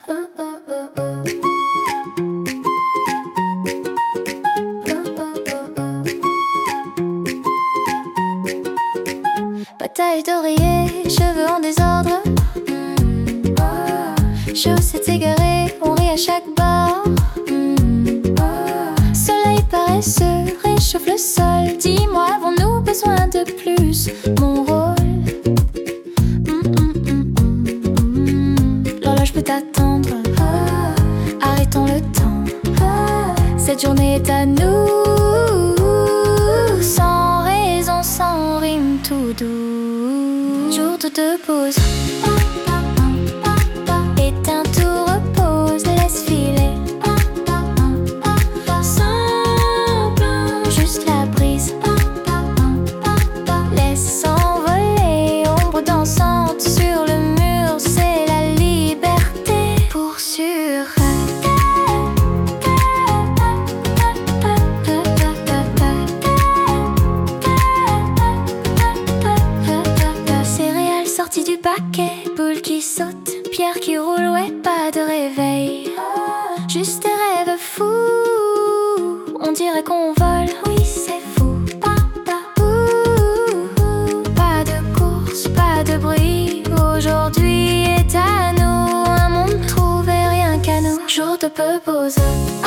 Bataille d'oreiller, cheveux en désordre. Chaussettes égarées, on rit à chaque bar. Soleil paresseux, réchauffe le sol. Dis-moi, avons-nous besoin de plus? Mon rôle. L'horloge peut attendre. Arrêtons le temps. Cette journée est à nous. Sans raison, sans rime, tout doux. Jour de pause. Éteins tout, repose, laisse filer. Sans plan, juste la brise. Laisse s'envoler, ombre dansante sur le mur. C'est la liberté pour sûr. Céréales sorties du paquet, boules qui sautent, pierre qui roule, ouais, pas de réveil. Juste des rêves fous, on dirait qu'on vole, oui c'est fou. Pas de course, pas de bruit, aujourd'hui est à nous. Un monde trouvé, rien qu'à nous. Jour de pause.